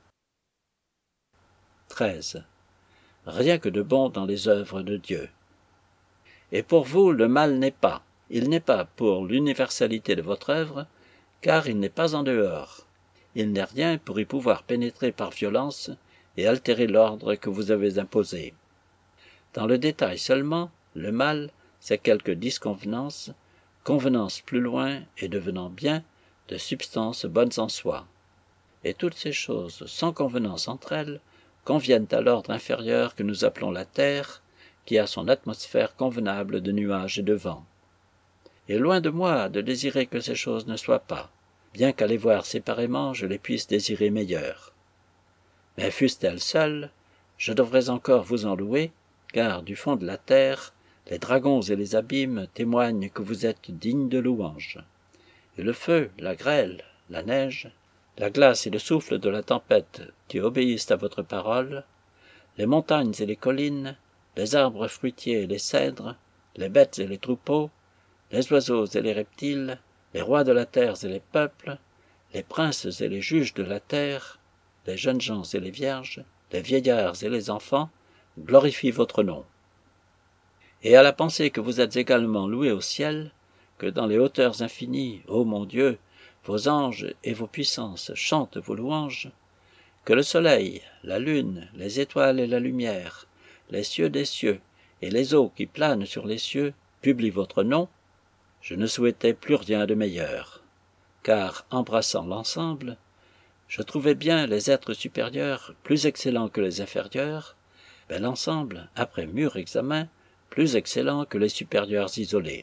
treize. Rien que de bon dans les œuvres de Dieu. Et pour vous, le mal n'est pas. Il n'est pas pour l'universalité de votre œuvre, car il n'est pas en dehors. Il n'est rien pour y pouvoir pénétrer par violence et altérer l'ordre que vous avez imposé. Dans le détail seulement, le mal, c'est quelque disconvenance, convenance plus loin et devenant bien, de substances bonnes en soi. Et toutes ces choses, sans convenance entre elles, conviennent à l'ordre inférieur que nous appelons la terre, qui a son atmosphère convenable de nuages et de vents. Et loin de moi de désirer que ces choses ne soient pas, bien qu'à les voir séparément je les puisse désirer meilleures. Mais fussent-elles seules, je devrais encore vous en louer, car du fond de la terre, les dragons et les abîmes témoignent que vous êtes dignes de louange. Et le feu, la grêle, la neige, la glace et le souffle de la tempête qui obéissent à votre parole, les montagnes et les collines, les arbres fruitiers et les cèdres, les bêtes et les troupeaux, les oiseaux et les reptiles, les rois de la terre et les peuples, les princes et les juges de la terre, les jeunes gens et les vierges, les vieillards et les enfants, glorifient votre nom. Et à la pensée que vous êtes également loués au ciel, que dans les hauteurs infinies, ô mon Dieu, vos anges et vos puissances chantent vos louanges, que le soleil, la lune, les étoiles et la lumière, les cieux des cieux et les eaux qui planent sur les cieux publient votre nom, je ne souhaitais plus rien de meilleur, car, embrassant l'ensemble, je trouvais bien les êtres supérieurs plus excellents que les inférieurs, mais l'ensemble, après mûr examen, plus excellent que les supérieurs isolés.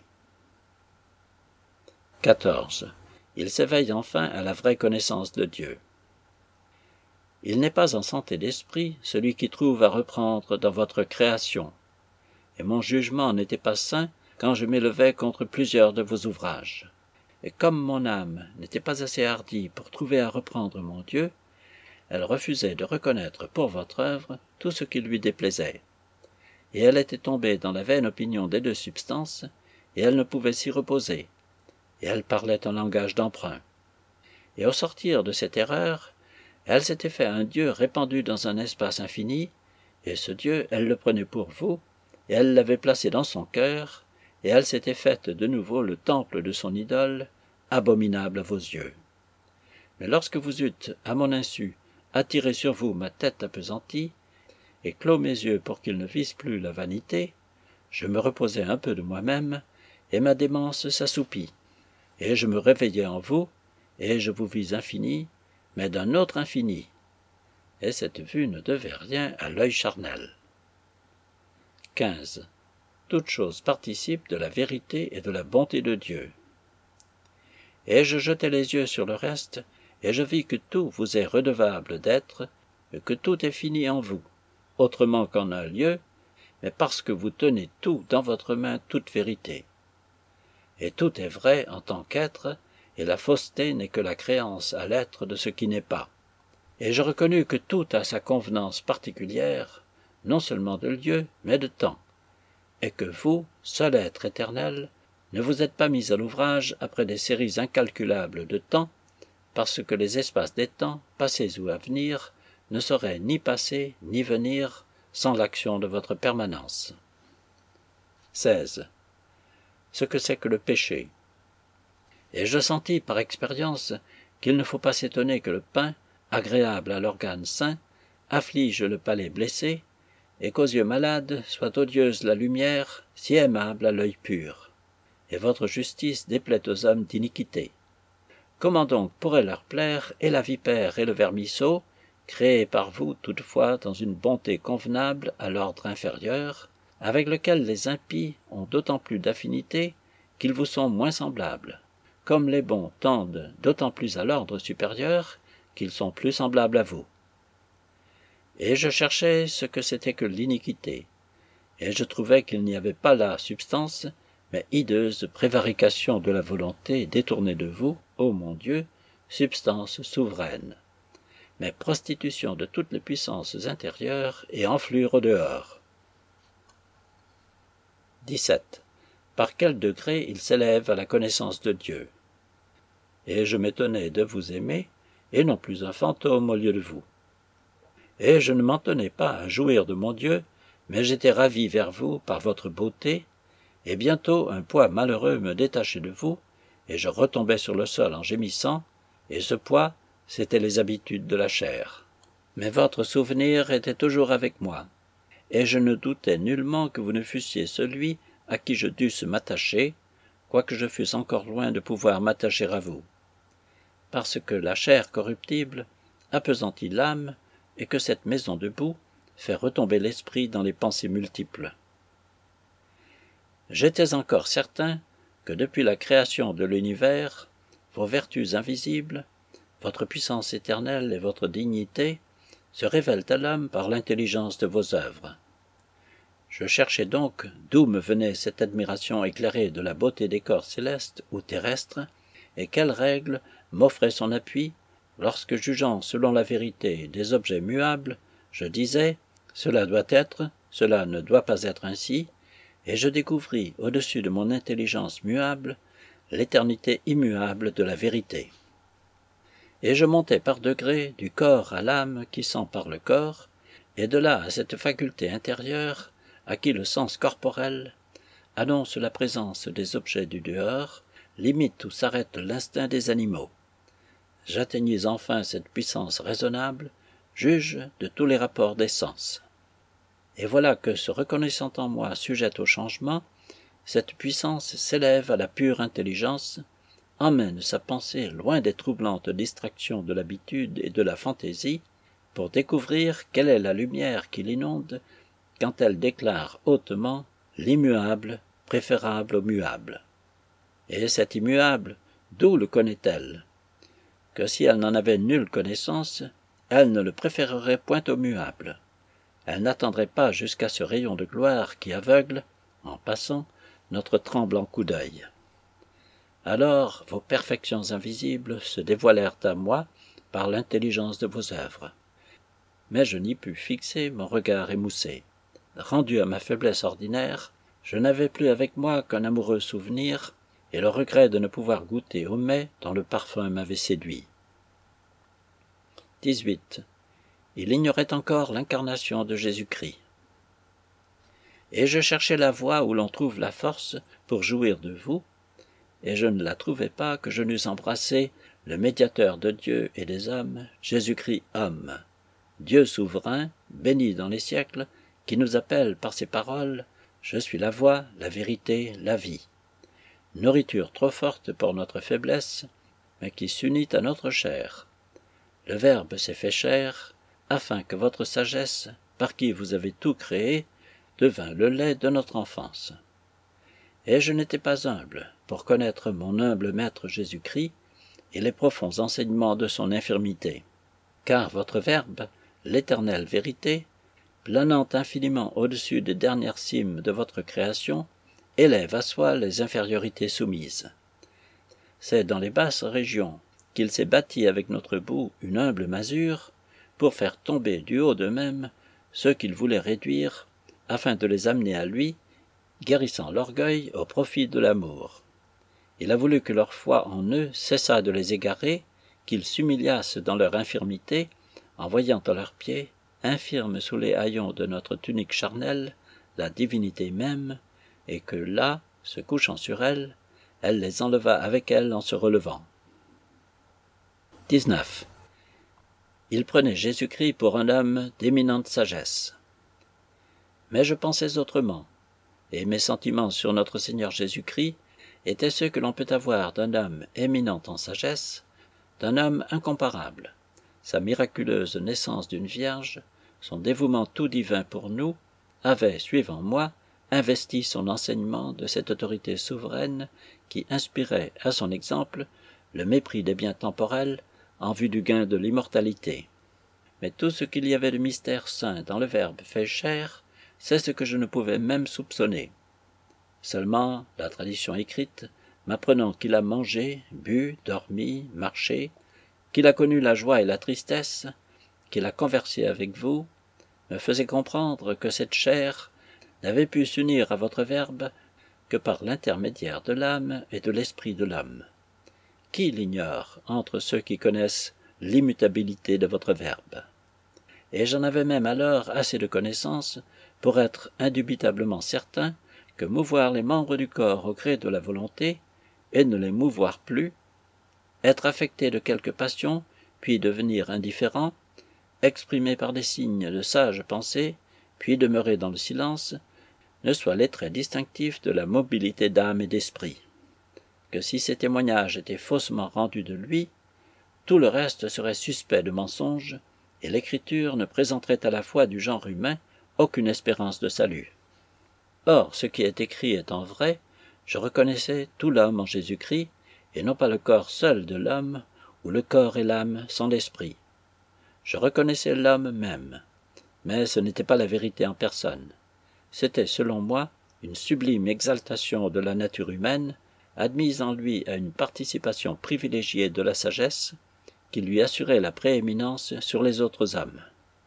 quatorze. Il s'éveille enfin à la vraie connaissance de Dieu. Il n'est pas en santé d'esprit celui qui trouve à reprendre dans votre création, et mon jugement n'était pas sain quand je m'élevais contre plusieurs de vos ouvrages. Et comme mon âme n'était pas assez hardie pour trouver à reprendre mon Dieu, elle refusait de reconnaître pour votre œuvre tout ce qui lui déplaisait. Et elle était tombée dans la vaine opinion des deux substances, et elle ne pouvait s'y reposer, et elle parlait un langage d'emprunt. Et au sortir de cette erreur, elle s'était fait un Dieu répandu dans un espace infini, et ce Dieu, elle le prenait pour vous, et elle l'avait placé dans son cœur, et elle s'était faite de nouveau le temple de son idole, abominable à vos yeux. Mais lorsque vous eûtes, à mon insu, attiré sur vous ma tête appesantie, et clos mes yeux pour qu'ils ne vissent plus la vanité, je me reposai un peu de moi-même, et ma démence s'assoupit, et je me réveillai en vous, et je vous vis infini, mais d'un autre infini, et cette vue ne devait rien à l'œil charnel. quinze. Toute chose participe de la vérité et de la bonté de Dieu. Et je jetai les yeux sur le reste, et je vis que tout vous est redevable d'être, et que tout est fini en vous, autrement qu'en un lieu, mais parce que vous tenez tout dans votre main toute vérité. Et tout est vrai en tant qu'être, et la fausseté n'est que la créance à l'être de ce qui n'est pas. Et je reconnus que tout a sa convenance particulière, non seulement de lieu, mais de temps, et que vous, seul être éternel, ne vous êtes pas mis à l'ouvrage après des séries incalculables de temps, parce que les espaces des temps, passés ou à venir, ne sauraient ni passer ni venir sans l'action de votre permanence. seize. Ce que c'est que le péché. Et je sentis par expérience qu'il ne faut pas s'étonner que le pain, agréable à l'organe sain, afflige le palais blessé, et qu'aux yeux malades soit odieuse la lumière, si aimable à l'œil pur. Et votre justice déplaît aux hommes d'iniquité. Comment donc pourrait leur plaire et la vipère et le vermisseau, créés par vous toutefois dans une bonté convenable à l'ordre inférieur, avec lequel les impies ont d'autant plus d'affinité qu'ils vous sont moins semblables, comme les bons tendent d'autant plus à l'ordre supérieur qu'ils sont plus semblables à vous. Et je cherchais ce que c'était que l'iniquité, et je trouvais qu'il n'y avait pas là substance, mais hideuse prévarication de la volonté détournée de vous, ô mon Dieu, substance souveraine, mais prostitution de toutes les puissances intérieures et enflure au dehors. dix-sept. Par quel degré il s'élève à la connaissance de Dieu. Et je m'étonnais de vous aimer, et non plus un fantôme au lieu de vous. Et je ne m'en tenais pas à jouir de mon Dieu, mais j'étais ravi vers vous par votre beauté, et bientôt un poids malheureux me détachait de vous, et je retombais sur le sol en gémissant, et ce poids, c'étaient les habitudes de la chair. Mais votre souvenir était toujours avec moi, et je ne doutais nullement que vous ne fussiez celui à qui je dusse m'attacher, quoique je fusse encore loin de pouvoir m'attacher à vous. Parce que la chair corruptible appesantit l'âme, et que cette maison debout fait retomber l'esprit dans les pensées multiples. J'étais encore certain que depuis la création de l'univers, vos vertus invisibles, votre puissance éternelle et votre dignité se révèlent à l'homme par l'intelligence de vos œuvres. Je cherchais donc d'où me venait cette admiration éclairée de la beauté des corps célestes ou terrestres, et quelle règle m'offrait son appui, lorsque, jugeant selon la vérité des objets muables, je disais « cela doit être, cela ne doit pas être ainsi », et je découvris au-dessus de mon intelligence muable l'éternité immuable de la vérité. Et je montais par degrés du corps à l'âme qui sent par le corps, et de là à cette faculté intérieure à qui le sens corporel annonce la présence des objets du dehors, limite où s'arrête l'instinct des animaux. J'atteignis enfin cette puissance raisonnable, juge de tous les rapports des sens. Et voilà que, se reconnaissant en moi sujette au changement, cette puissance s'élève à la pure intelligence, emmène sa pensée loin des troublantes distractions de l'habitude et de la fantaisie, pour découvrir quelle est la lumière qui l'inonde, quand elle déclare hautement l'immuable préférable au muable. Et cet immuable, d'où le connaît-elle? Que si elle n'en avait nulle connaissance, elle ne le préférerait point au muable. Elle n'attendrait pas jusqu'à ce rayon de gloire qui aveugle, en passant, notre tremblant coup d'œil. Alors vos perfections invisibles se dévoilèrent à moi par l'intelligence de vos œuvres. Mais je n'y pus fixer mon regard émoussé. Rendu à ma faiblesse ordinaire, je n'avais plus avec moi qu'un amoureux souvenir et le regret de ne pouvoir goûter au mets dont le parfum m'avait séduit. dix-huit. Il ignorait encore l'incarnation de Jésus-Christ. Et je cherchais la voie où l'on trouve la force pour jouir de vous, et je ne la trouvais pas que je n'eusse embrassé le médiateur de Dieu et des hommes, Jésus-Christ homme, Dieu souverain, béni dans les siècles, qui nous appelle par ses paroles « Je suis la voie, la vérité, la vie ». Nourriture trop forte pour notre faiblesse, mais qui s'unit à notre chair. Le Verbe s'est fait chair, afin que votre sagesse, par qui vous avez tout créé, devint le lait de notre enfance. Et je n'étais pas humble pour connaître mon humble Maître Jésus-Christ et les profonds enseignements de son infirmité. Car votre Verbe, l'éternelle vérité, planant infiniment au-dessus des dernières cimes de votre création, élève à soi les infériorités soumises. C'est dans les basses régions qu'il s'est bâti avec notre bout une humble masure, pour faire tomber du haut d'eux-mêmes ceux qu'il voulait réduire, afin de les amener à lui, guérissant l'orgueil au profit de l'amour. Il a voulu que leur foi en eux cessât de les égarer, qu'ils s'humiliassent dans leur infirmité, en voyant à leurs pieds, infirme sous les haillons de notre tunique charnelle, la divinité même, et que là, se couchant sur elle, elle les enleva avec elle en se relevant. dix-neuf. Il prenait Jésus-Christ pour un homme d'éminente sagesse. Mais je pensais autrement, et mes sentiments sur notre Seigneur Jésus-Christ étaient ceux que l'on peut avoir d'un homme éminent en sagesse, d'un homme incomparable, sa miraculeuse naissance d'une vierge, son dévouement tout divin pour nous, avait, suivant moi, investi son enseignement de cette autorité souveraine qui inspirait à son exemple le mépris des biens temporels en vue du gain de l'immortalité. Mais tout ce qu'il y avait de mystère saint dans le Verbe fait chair, c'est ce que je ne pouvais même soupçonner. Seulement, la tradition écrite, m'apprenant qu'il a mangé, bu, dormi, marché, qu'il a connu la joie et la tristesse, qu'il a conversé avec vous, me faisait comprendre que cette chair n'avait pu s'unir à votre Verbe que par l'intermédiaire de l'âme et de l'esprit de l'homme. Qui l'ignore entre ceux qui connaissent l'immutabilité de votre Verbe? Et j'en avais même alors assez de connaissances pour être indubitablement certain que mouvoir les membres du corps au gré de la volonté, et ne les mouvoir plus, être affecté de quelque passion, puis devenir indifférent, exprimer par des signes de sages pensées, puis demeurer dans le silence, ne soient les traits distinctifs de la mobilité d'âme et d'esprit. Que si ces témoignages étaient faussement rendus de lui, tout le reste serait suspect de mensonge, et l'écriture ne présenterait à la foi du genre humain aucune espérance de salut. Or, ce qui est écrit étant vrai, je reconnaissais tout l'homme en Jésus-Christ, et non pas le corps seul de l'homme, où le corps et l'âme sont l'esprit. Je reconnaissais l'homme même, mais ce n'était pas la vérité en personne. C'était, selon moi, une sublime exaltation de la nature humaine, admise en lui à une participation privilégiée de la sagesse, qui lui assurait la prééminence sur les autres hommes.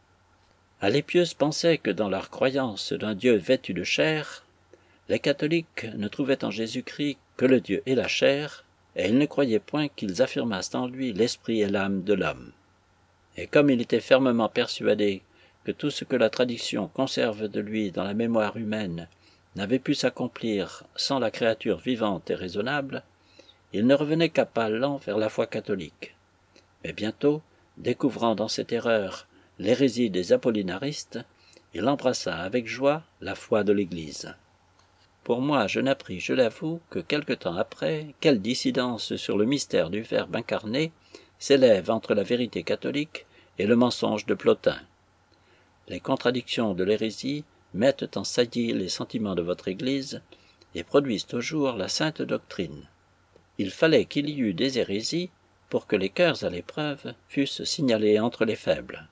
Les pieuses pensaient que dans leur croyance d'un Dieu vêtu de chair, les catholiques ne trouvaient en Jésus-Christ que le Dieu et la chair, et ils ne croyaient point qu'ils affirmassent en lui l'esprit et l'âme de l'homme. Et comme il était fermement persuadé que tout ce que la tradition conserve de lui dans la mémoire humaine n'avait pu s'accomplir sans la créature vivante et raisonnable, il ne revenait qu'à pas lents vers la foi catholique. Mais bientôt, découvrant dans cette erreur l'hérésie des apollinaristes, il embrassa avec joie la foi de l'Église. Pour moi, je n'appris, je l'avoue, que quelque temps après, quelle dissidence sur le mystère du Verbe incarné s'élève entre la vérité catholique et le mensonge de Plotin. Les contradictions de l'hérésie mettent en saillie les sentiments de votre Église et produisent toujours la sainte doctrine. Il fallait qu'il y eût des hérésies pour que les cœurs à l'épreuve fussent signalés entre les faibles.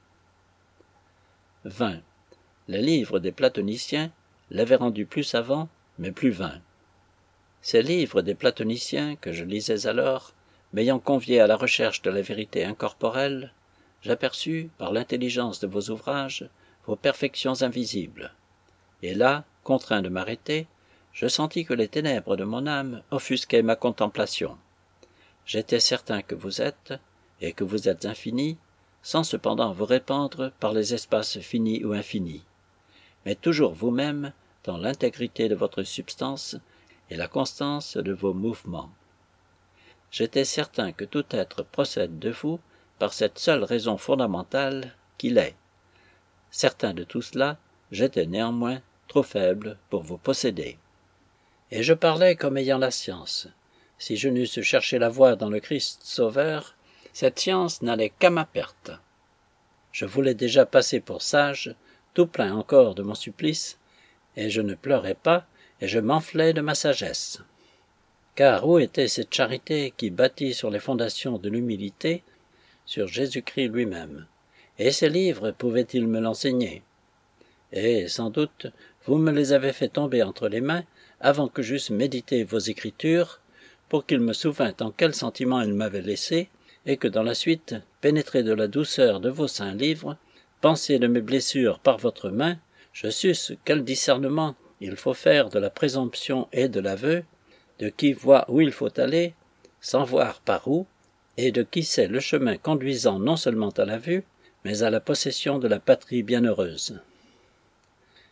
vingt. Les livres des platoniciens l'avaient rendu plus savant, mais plus vain. Ces livres des platoniciens que je lisais alors, m'ayant convié à la recherche de la vérité incorporelle, j'aperçus, par l'intelligence de vos ouvrages, vos perfections invisibles. Et là, contraint de m'arrêter, je sentis que les ténèbres de mon âme offusquaient ma contemplation. J'étais certain que vous êtes, et que vous êtes infini, sans cependant vous répandre par les espaces finis ou infinis, mais toujours vous-même dans l'intégrité de votre substance et la constance de vos mouvements. J'étais certain que tout être procède de vous par cette seule raison fondamentale qu'il est. Certain de tout cela, j'étais néanmoins trop faible pour vous posséder. Et je parlais comme ayant la science. Si je n'eusse cherché la voie dans le Christ Sauveur, cette science n'allait qu'à ma perte. Je voulais déjà passer pour sage, tout plein encore de mon supplice, et je ne pleurais pas, et je m'enflais de ma sagesse. Car où était cette charité qui bâtit sur les fondations de l'humilité, sur Jésus-Christ lui-même? Et ces livres pouvaient-ils me l'enseigner? Et, sans doute, vous me les avez fait tomber entre les mains avant que j'eusse médité vos écritures, pour qu'il me souvînt en quels sentiments ils m'avaient laissé, et que dans la suite, pénétré de la douceur de vos saints livres, pensé de mes blessures par votre main, je susse quel discernement il faut faire de la présomption et de l'aveu, de qui voit où il faut aller, sans voir par où, et de qui sait le chemin conduisant non seulement à la vue, mais à la possession de la patrie bienheureuse.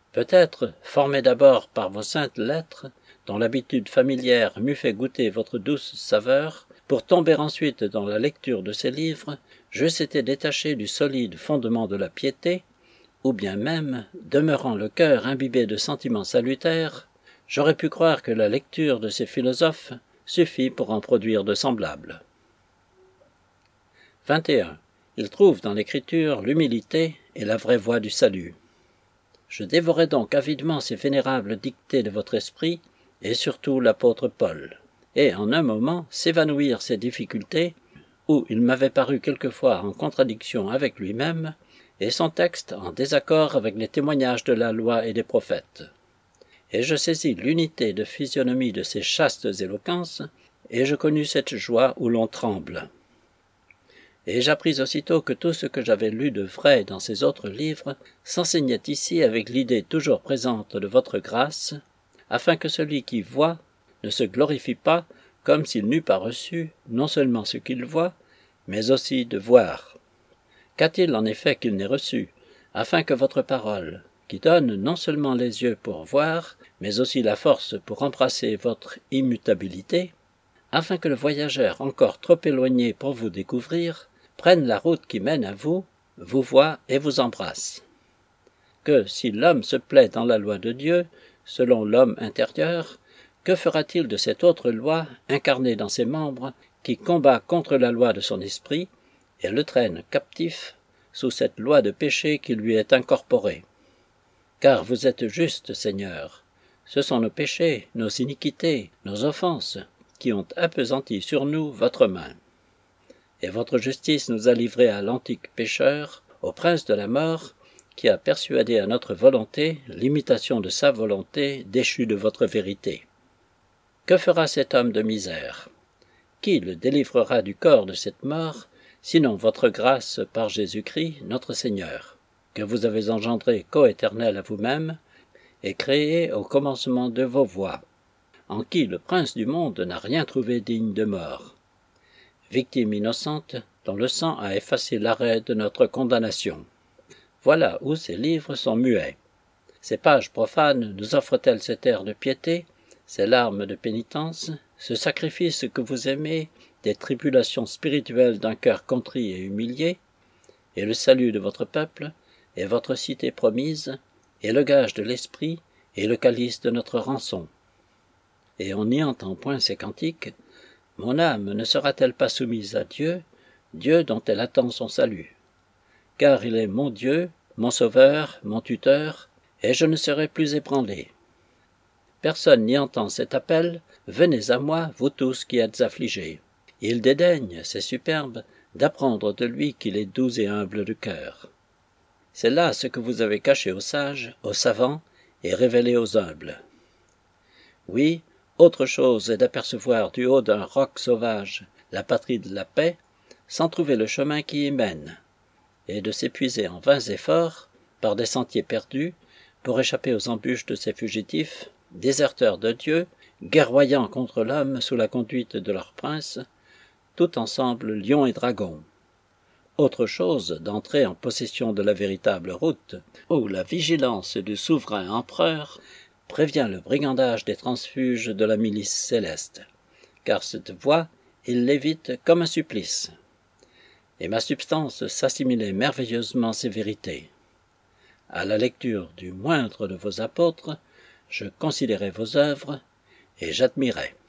Peut-être, formé d'abord par vos saintes lettres, dont l'habitude familière m'eût fait goûter votre douce saveur, pour tomber ensuite dans la lecture de ces livres, j'eusse été détaché du solide fondement de la piété, ou bien même, demeurant le cœur imbibé de sentiments salutaires, j'aurais pu croire que la lecture de ces philosophes suffit pour en produire de semblables. vingt et un. Il trouve dans l'écriture l'humilité et la vraie voie du salut. Je dévorais donc avidement ces vénérables dictées de votre esprit, et surtout l'apôtre Paul, et en un moment s'évanouir ces difficultés, où il m'avait paru quelquefois en contradiction avec lui-même, et son texte en désaccord avec les témoignages de la loi et des prophètes. Et je saisis l'unité de physionomie de ces chastes éloquences, et je connus cette joie où l'on tremble. Et j'appris aussitôt que tout ce que j'avais lu de vrai dans ces autres livres s'enseignait ici avec l'idée toujours présente de votre grâce, afin que celui qui voit ne se glorifie pas comme s'il n'eût pas reçu non seulement ce qu'il voit, mais aussi de voir. Qu'a-t-il en effet qu'il n'ait reçu, afin que votre parole, qui donne non seulement les yeux pour voir, mais aussi la force pour embrasser votre immutabilité, afin que le voyageur encore trop éloigné pour vous découvrir, prenne la route qui mène à vous, vous voit et vous embrasse. Que si l'homme se plaît dans la loi de Dieu, selon l'homme intérieur, que fera-t-il de cette autre loi incarnée dans ses membres, qui combat contre la loi de son esprit, et le traîne captif sous cette loi de péché qui lui est incorporée? Car vous êtes juste, Seigneur. Ce sont nos péchés, nos iniquités, nos offenses, qui ont appesanti sur nous votre main. Et votre justice nous a livrés à l'antique pécheur, au prince de la mort, qui a persuadé à notre volonté l'imitation de sa volonté déchue de votre vérité. Que fera cet homme de misère? Qui le délivrera du corps de cette mort, sinon votre grâce par Jésus-Christ, notre Seigneur, que vous avez engendré coéternel à vous-même, et créé au commencement de vos voies, en qui le prince du monde n'a rien trouvé digne de mort. Victime innocente, dont le sang a effacé l'arrêt de notre condamnation. Voilà où ces livres sont muets. Ces pages profanes nous offrent-elles cet air de piété, ces larmes de pénitence, ce sacrifice que vous aimez, des tribulations spirituelles d'un cœur contrit et humilié, et le salut de votre peuple, et votre cité promise, et le gage de l'esprit, et le calice de notre rançon. Et on n'y entend point ces cantiques, mon âme ne sera-t-elle pas soumise à Dieu, Dieu dont elle attend son salut? Car il est mon Dieu, mon sauveur, mon tuteur, et je ne serai plus ébranlé. Personne n'y entend cet appel, venez à moi, vous tous qui êtes affligés. Il dédaigne, c'est superbe, d'apprendre de lui qu'il est doux et humble de cœur. C'est là ce que vous avez caché aux sages, aux savants, et révélé aux humbles. Oui, autre chose est d'apercevoir du haut d'un roc sauvage la patrie de la paix, sans trouver le chemin qui y mène, et de s'épuiser en vains efforts, par des sentiers perdus, pour échapper aux embûches de ces fugitifs, déserteurs de Dieu, guerroyant contre l'homme sous la conduite de leur prince, tout ensemble lions et dragons. Autre chose d'entrer en possession de la véritable route, où la vigilance du souverain empereur prévient le brigandage des transfuges de la milice céleste, car cette voie, il l'évite comme un supplice. Et ma substance s'assimilait merveilleusement ces vérités. À la lecture du moindre de vos apôtres, je considérais vos œuvres, et j'admirais.